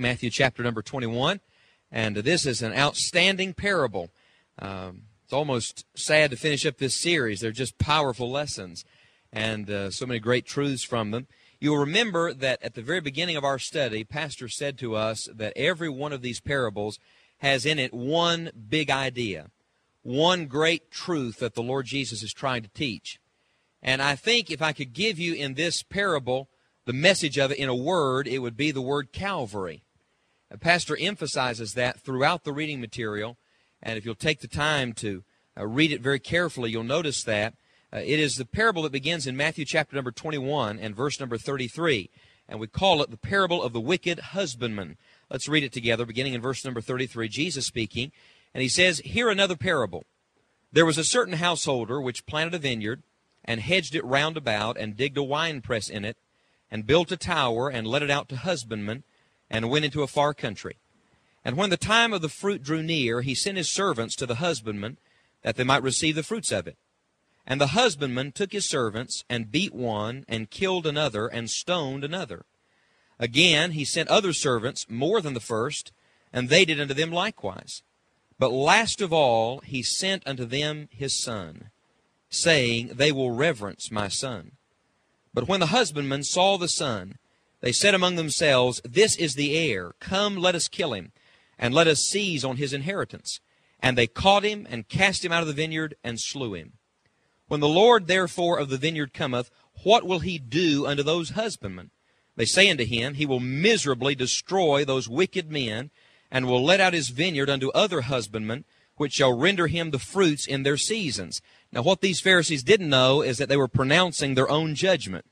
Matthew chapter number 21. And this is an outstanding parable. It's almost sad to finish up this series. They're just powerful lessons and so many great truths from them. You'll remember that at the very beginning of our study, Pastor said to us that every one of these parables has in it one big idea, one great truth that the Lord Jesus is trying to teach. And I think if I could give you in this parable the message of it in a word, it would be the word Calvary. Pastor emphasizes that throughout the reading material, and if you'll take the time to read it very carefully, you'll notice that it is the parable that begins in Matthew chapter number 21 and verse number 33, and we call it the parable of the wicked husbandman. Let's read it together, beginning in verse number 33, Jesus speaking, and he says, "Hear another parable. There was a certain householder which planted a vineyard, and hedged it round about, and digged a winepress in it, and built a tower, and let it out to husbandmen, and went into a far country. And when the time of the fruit drew near, he sent his servants to the husbandmen, that they might receive the fruits of it. And the husbandman took his servants, and beat one, and killed another, and stoned another. Again he sent other servants, more than the first, and they did unto them likewise. But last of all he sent unto them his son, saying, They will reverence my son. But when the husbandmen saw the son, they said among themselves, This is the heir. Come, let us kill him, and let us seize on his inheritance. And they caught him, and cast him out of the vineyard, and slew him. When the Lord therefore of the vineyard cometh, what will he do unto those husbandmen? They say unto him, He will miserably destroy those wicked men, and will let out his vineyard unto other husbandmen, which shall render him the fruits in their seasons." Now what these Pharisees didn't know is that they were pronouncing their own judgment.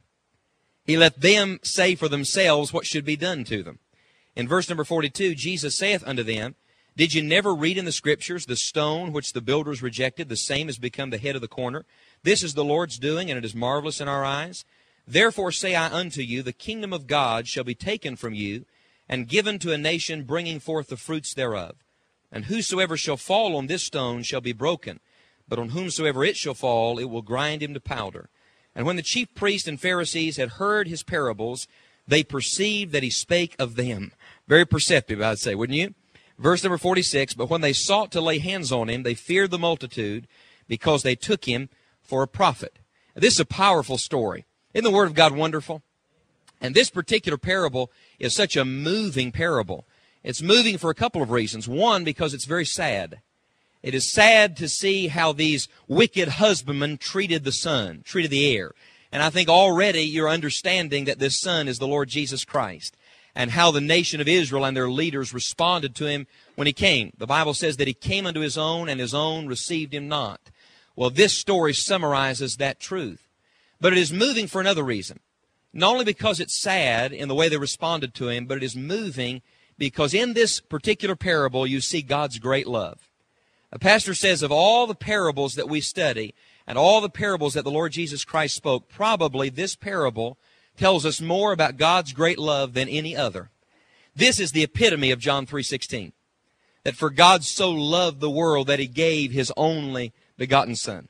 He let them say for themselves what should be done to them. In verse number 42, Jesus saith unto them, Did ye never read in the Scriptures, the stone which the builders rejected, the same has become the head of the corner? This is the Lord's doing, and it is marvelous in our eyes. Therefore say I unto you, the kingdom of God shall be taken from you, and given to a nation bringing forth the fruits thereof. And whosoever shall fall on this stone shall be broken, but on whomsoever it shall fall, it will grind him to powder. And when the chief priests and Pharisees had heard his parables, they perceived that he spake of them. Very perceptive, I'd say, wouldn't you? Verse number 46, But when they sought to lay hands on him, they feared the multitude, because they took him for a prophet. Now, this is a powerful story. Isn't the Word of God wonderful? And this particular parable is such a moving parable. It's moving for a couple of reasons. One, because it's very sad. It is sad to see how these wicked husbandmen treated the son, treated the heir. And I think already you're understanding that this son is the Lord Jesus Christ, and how the nation of Israel and their leaders responded to him when he came. The Bible says that he came unto his own, and his own received him not. Well, this story summarizes that truth. But it is moving for another reason. Not only because it's sad in the way they responded to him, but it is moving because in this particular parable you see God's great love. A pastor says of all the parables that we study and all the parables that the Lord Jesus Christ spoke, probably this parable tells us more about God's great love than any other. This is the epitome of John 3:16, that for God so loved the world that he gave his only begotten Son.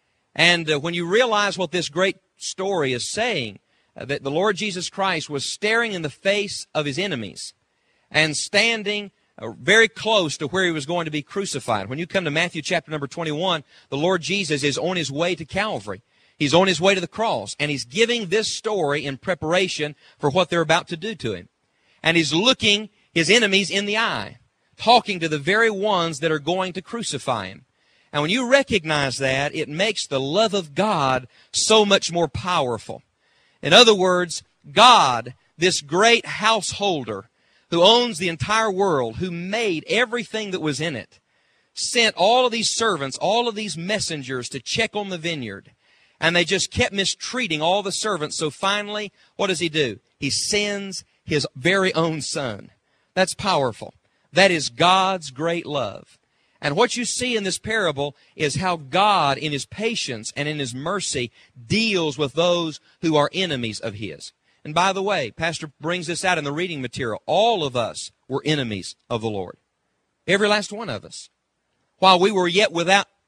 And when you realize what this great story is saying, that the Lord Jesus Christ was staring in the face of his enemies and standing very close to where he was going to be crucified. When you come to Matthew chapter number 21, the Lord Jesus is on his way to Calvary. He's on his way to the cross, and he's giving this story in preparation for what they're about to do to him. And he's looking his enemies in the eye, talking to the very ones that are going to crucify him. And when you recognize that, it makes the love of God so much more powerful. In other words, God, this great householder who owns the entire world, who made everything that was in it, sent all of these servants, all of these messengers to check on the vineyard. And they just kept mistreating all the servants. So finally, what does he do? He sends his very own son. That's powerful. That is God's great love. And what you see in this parable is how God, in his patience and in his mercy, deals with those who are enemies of his. And by the way, Pastor brings this out in the reading material. All of us were enemies of the Lord. Every last one of us. While we were yet without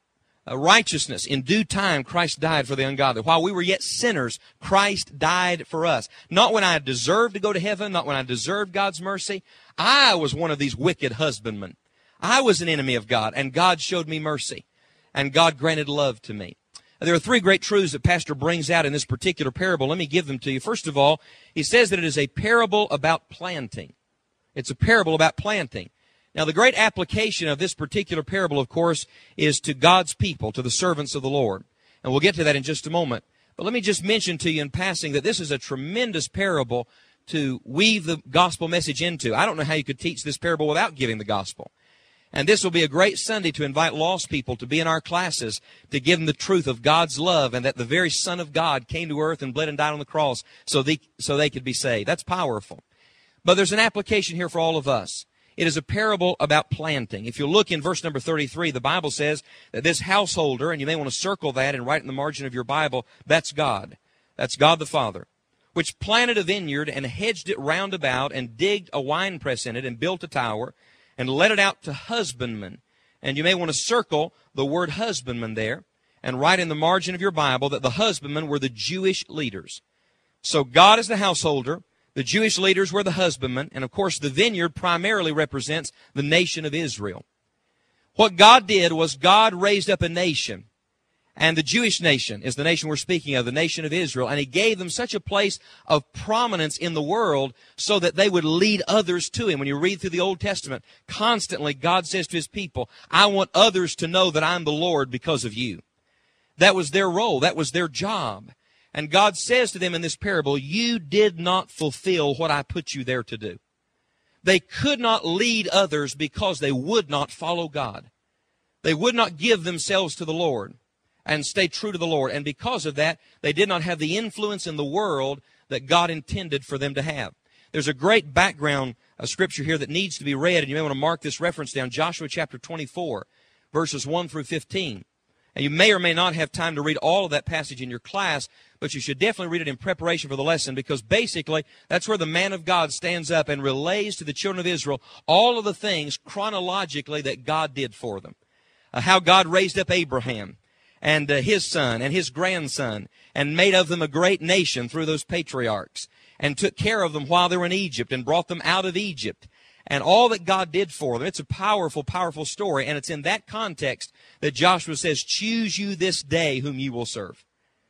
righteousness. In due time, Christ died for the ungodly. While we were yet sinners, Christ died for us. Not when I deserved to go to heaven, not when I deserved God's mercy. I was one of these wicked husbandmen. I was an enemy of God, and God showed me mercy, and God granted love to me. There are three great truths that Pastor brings out in this particular parable. Let me give them to you. First of all, he says that it is a parable about planting. It's a parable about planting. Now, the great application of this particular parable, of course, is to God's people, to the servants of the Lord. And we'll get to that in just a moment. But let me just mention to you in passing that this is a tremendous parable to weave the gospel message into. I don't know how you could teach this parable without giving the gospel. And this will be a great Sunday to invite lost people to be in our classes, to give them the truth of God's love and that the very Son of God came to earth and bled and died on the cross so they could be saved. That's powerful. But there's an application here for all of us. It is a parable about planting. If you look in verse number 33, the Bible says that this householder, and you may want to circle that and write in the margin of your Bible, that's God. That's God the Father, which planted a vineyard and hedged it round about and digged a winepress in it and built a tower and let it out to husbandmen. And you may want to circle the word husbandman there and write in the margin of your Bible that the husbandmen were the Jewish leaders. So God is the householder. The Jewish leaders were the husbandmen, and of course the vineyard primarily represents the nation of Israel. What God did was God raised up a nation, and the Jewish nation is the nation we're speaking of, the nation of Israel, and He gave them such a place of prominence in the world so that they would lead others to Him. When you read through the Old Testament, constantly God says to His people, I want others to know that I'm the Lord because of you. That was their role. That was their job. And God says to them in this parable, you did not fulfill what I put you there to do. They could not lead others because they would not follow God. They would not give themselves to the Lord and stay true to the Lord. And because of that, they did not have the influence in the world that God intended for them to have. There's a great background scripture here that needs to be read, and you may want to mark this reference down, Joshua chapter 24, verses 1 through 15. And you may or may not have time to read all of that passage in your class, but you should definitely read it in preparation for the lesson, because basically that's where the man of God stands up and relays to the children of Israel all of the things chronologically that God did for them. How God raised up Abraham and his son and his grandson and made of them a great nation through those patriarchs and took care of them while they were in Egypt and brought them out of Egypt. And all that God did for them. It's a powerful, powerful story. And it's in that context that Joshua says, choose you this day whom you will serve.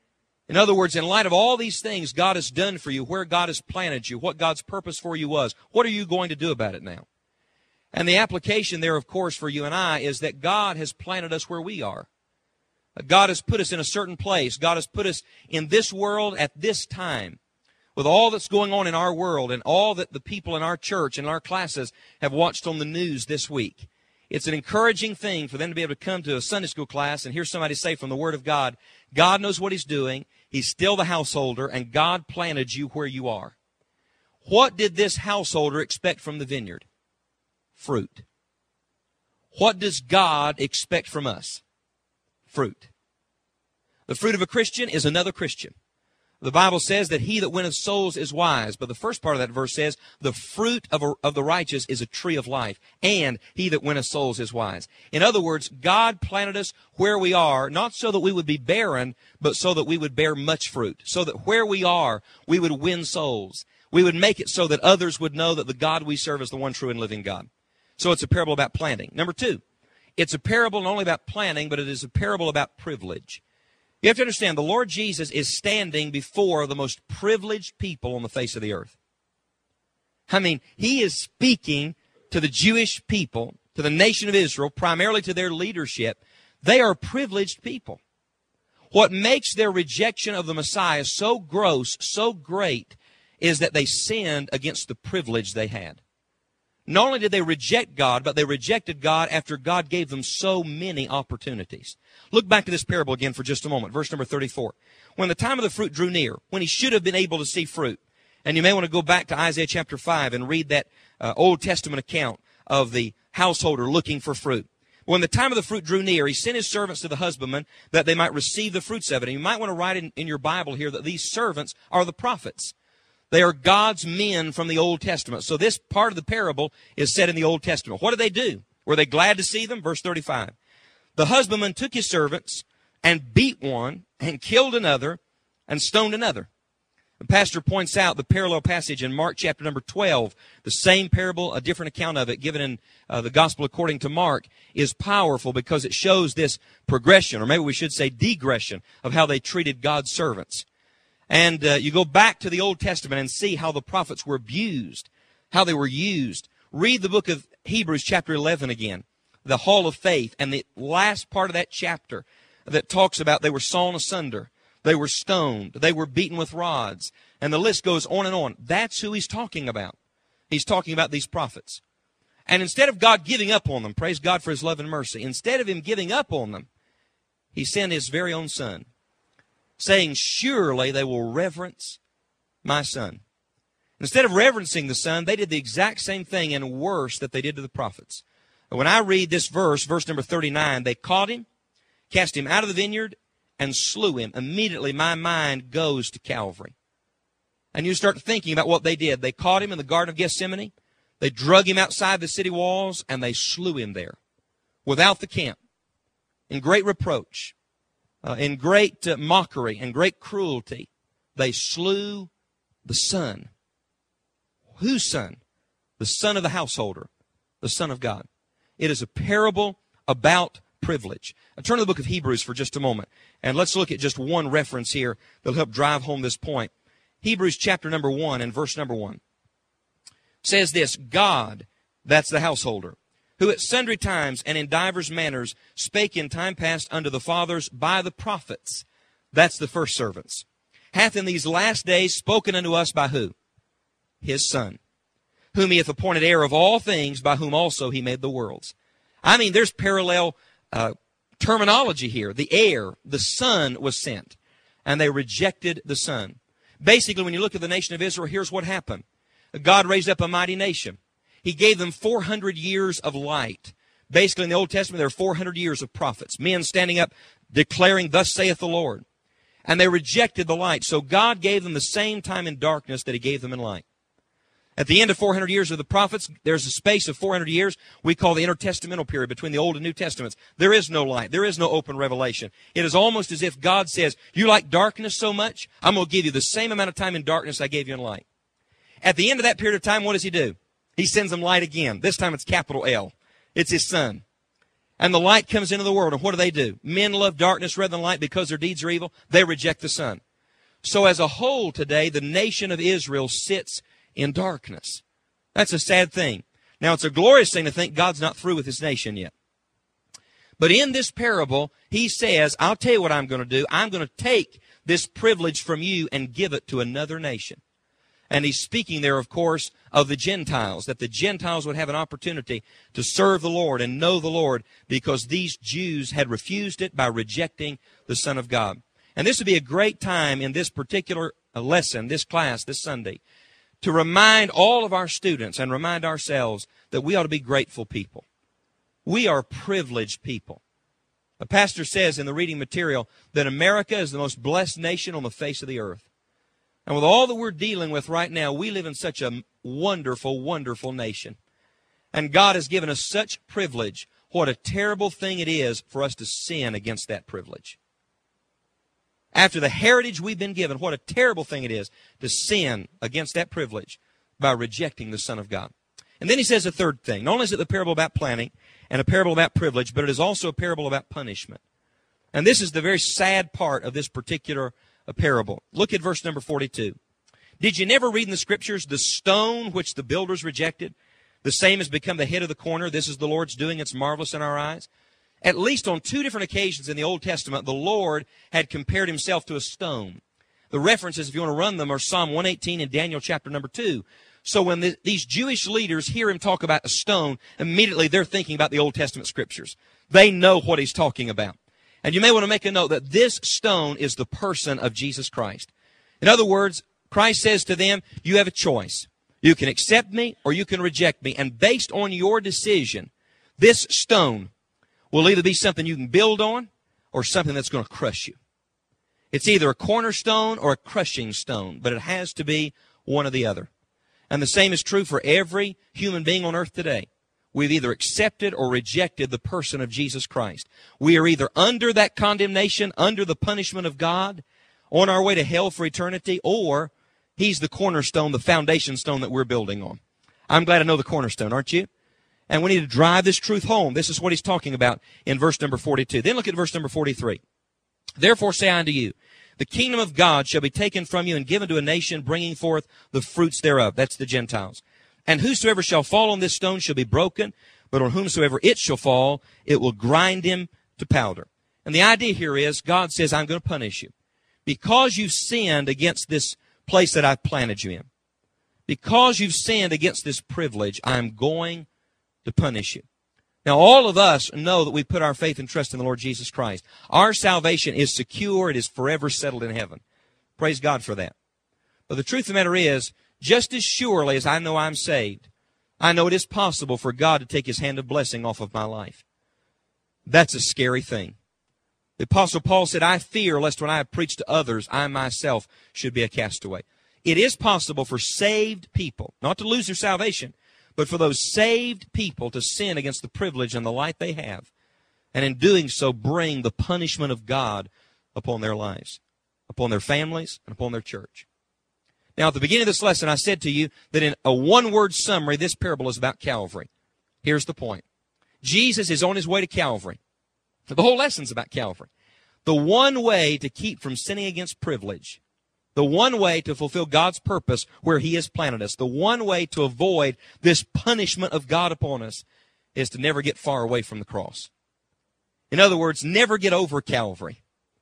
In other words, in light of all these things God has done for you, where God has planted you, what God's purpose for you was, what are you going to do about it now? And the application there, of course, for you and I is that God has planted us where we are. God has put us in a certain place. God has put us in this world at this time. With all that's going on in our world and all that the people in our church and our classes have watched on the news this week, it's an encouraging thing for them to be able to come to a Sunday school class and hear somebody say from the Word of God, God knows what He's doing, He's still the householder, and God planted you where you are. What did this householder expect from the vineyard? Fruit. What does God expect from us? Fruit. The fruit of a Christian is another Christian. The Bible says that he that winneth souls is wise. But the first part of that verse says, the fruit of the righteous is a tree of life. And he that winneth souls is wise. In other words, God planted us where we are, not so that we would be barren, but so that we would bear much fruit. So that where we are, we would win souls. We would make it so that others would know that the God we serve is the one true and living God. So it's a parable about planting. Number two, it's a parable not only about planting, but it is a parable about privilege. You have to understand, the Lord Jesus is standing before the most privileged people on the face of the earth. I mean, He is speaking to the Jewish people, to the nation of Israel, primarily to their leadership. They are privileged people. What makes their rejection of the Messiah so gross, so great, is that they sinned against the privilege they had. Not only did they reject God, but they rejected God after God gave them so many opportunities. Look back to this parable again for just a moment. Verse number 34. When the time of the fruit drew near, when he should have been able to see fruit. And you may want to go back to Isaiah chapter 5 and read that Old Testament account of the householder looking for fruit. When the time of the fruit drew near, he sent his servants to the husbandman that they might receive the fruits of it. And you might want to write in your Bible here that these servants are the prophets. They are God's men from the Old Testament. So this part of the parable is set in the Old Testament. What did they do? Were they glad to see them? Verse 35. The husbandman took his servants and beat one and killed another and stoned another. The pastor points out the parallel passage in Mark chapter number 12. The same parable, a different account of it given in the gospel according to Mark, is powerful because it shows this progression, or maybe we should say degression, of how they treated God's servants. And you go back to the Old Testament and see how the prophets were abused, how they were used. Read the book of Hebrews chapter 11 again, the hall of faith, and the last part of that chapter that talks about they were sawn asunder, they were stoned, they were beaten with rods, and the list goes on and on. That's who he's talking about. He's talking about these prophets. And instead of God giving up on them, praise God for his love and mercy, instead of him giving up on them, he sent his very own son, saying, surely they will reverence my son. Instead of reverencing the son, they did the exact same thing and worse that they did to the prophets. When I read this verse number 39, they caught him, cast him out of the vineyard, and slew him. Immediately my mind goes to Calvary. And you start thinking about what they did. They caught him in the Garden of Gethsemane. They drug him outside the city walls, and they slew him there, without the camp, in great reproach, in great mockery, and great cruelty. They slew the son. Whose son? The son of the householder, the Son of God. It is a parable about privilege. Now turn to the book of Hebrews for just a moment, and let's look at just one reference here that'll help drive home this point. Hebrews chapter number 1 and verse number 1 says this, God, that's the householder, who at sundry times and in divers manners spake in time past unto the fathers by the prophets, that's the first servants, hath in these last days spoken unto us by who? His Son, whom he hath appointed heir of all things, by whom also he made the worlds. I mean, there's parallel terminology here. The heir, the Son, was sent, and they rejected the Son. Basically, when you look at the nation of Israel, here's what happened. God raised up a mighty nation. He gave them 400 years of light. Basically, in the Old Testament, there are 400 years of prophets, men standing up declaring, thus saith the Lord. And they rejected the light. So God gave them the same time in darkness that he gave them in light. At the end of 400 years of the prophets, there's a space of 400 years we call the intertestamental period between the Old and New Testaments. There is no light. There is no open revelation. It is almost as if God says, you like darkness so much, I'm going to give you the same amount of time in darkness I gave you in light. At the end of that period of time, what does he do? He sends them light again. This time it's capital L. It's his Son. And the light comes into the world. And what do? Men love darkness rather than light because their deeds are evil. They reject the Son. So as a whole today, the nation of Israel sits in darkness. That's a sad thing. Now, it's a glorious thing to think God's not through with his nation yet. But in this parable, he says, I'll tell you what I'm going to do. I'm going to take this privilege from you and give it to another nation. And he's speaking there, of course, of the Gentiles, that the Gentiles would have an opportunity to serve the Lord and know the Lord because these Jews had refused it by rejecting the Son of God. And this would be a great time in this particular lesson, this class, this Sunday, to remind all of our students and remind ourselves that we ought to be grateful people. We are privileged people. A pastor says in the reading material that America is the most blessed nation on the face of the earth. And with all that we're dealing with right now, we live in such a wonderful, wonderful nation. And God has given us such privilege. What a terrible thing it is for us to sin against that privilege. After the heritage we've been given, what a terrible thing it is to sin against that privilege by rejecting the Son of God. And then he says a third thing. Not only is it the parable about planning and a parable about privilege, but it is also a parable about punishment. And this is the very sad part of this particular parable. Look at verse number 42. Did you never read in the Scriptures, the stone which the builders rejected, the same has become the head of the corner. This is the Lord's doing. It's marvelous in our eyes. At least on 2 different occasions in the Old Testament, the Lord had compared himself to a stone. The references, if you want to run them, are Psalm 118 and Daniel chapter number 2. So when these Jewish leaders hear him talk about a stone, immediately they're thinking about the Old Testament Scriptures. They know what he's talking about. And you may want to make a note that this stone is the person of Jesus Christ. In other words, Christ says to them, you have a choice. You can accept me or you can reject me. And based on your decision, this stone will either be something you can build on or something that's going to crush you. It's either a cornerstone or a crushing stone, but it has to be one or the other. And the same is true for every human being on earth today. we've either accepted or rejected the person of Jesus Christ. We are either under that condemnation, under the punishment of God, on our way to hell for eternity, or He's the cornerstone, the foundation stone that we're building on. I'm glad I know the cornerstone, aren't you? And we need to drive this truth home. This is what he's talking about in verse number 42. Then look at verse number 43. Therefore say I unto you, the kingdom of God shall be taken from you and given to a nation, bringing forth the fruits thereof. That's the Gentiles. And whosoever shall fall on this stone shall be broken, but on whomsoever it shall fall, it will grind him to powder. And the idea here is God says, I'm going to punish you. Because you've sinned against this place that I've planted you in. Because you've sinned against this privilege, I'm going to punish you. Now, all of us know that we put our faith and trust in the Lord Jesus Christ. Our salvation is secure. It is forever settled in heaven. Praise God for that. But the truth of the matter is, just as surely as I know I'm saved, I know it is possible for God to take His hand of blessing off of my life. That's a scary thing. The Apostle Paul said, I fear lest when I have preached to others, I myself should be a castaway. It is possible for saved people, not to lose their salvation, but for those saved people to sin against the privilege and the light they have, and in doing so bring the punishment of God upon their lives, upon their families, and upon their church. Now, at the beginning of this lesson, I said to you that in a one-word summary, this parable is about Calvary. Here's the point. Jesus is on His way to Calvary. The whole lesson's about Calvary. The one way to keep from sinning against privilege, the one way to fulfill God's purpose where He has planted us, the one way to avoid this punishment of God upon us is to never get far away from the cross. In other words, never get over Calvary.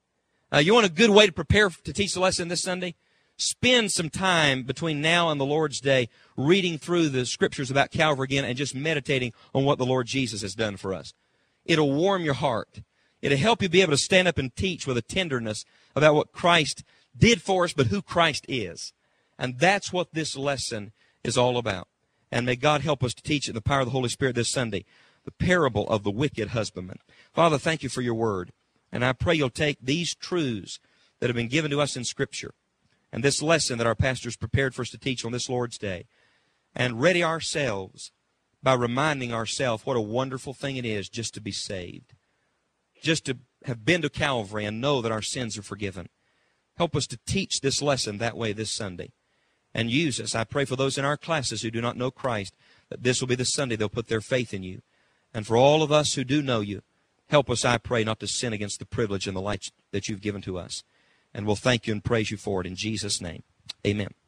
You want a good way to prepare to teach the lesson this Sunday? Spend some time between now and the Lord's Day reading through the Scriptures about Calvary again and just meditating on what the Lord Jesus has done for us. It'll warm your heart. It'll help you be able to stand up and teach with a tenderness about what Christ did for us, but who Christ is. And that's what this lesson is all about. And may God help us to teach it in the power of the Holy Spirit this Sunday, the parable of the wicked husbandman. Father, thank you for your word. And I pray you'll take these truths that have been given to us in Scripture and this lesson that our pastors prepared for us to teach on this Lord's Day and ready ourselves by reminding ourselves what a wonderful thing it is just to be saved, just to have been to Calvary and know that our sins are forgiven. Help us to teach this lesson that way this Sunday. And use us. I pray for those in our classes who do not know Christ, that this will be the Sunday they'll put their faith in you. And for all of us who do know you, help us, I pray, not to sin against the privilege and the light that you've given to us. And we'll thank you and praise you for it in Jesus' name. Amen.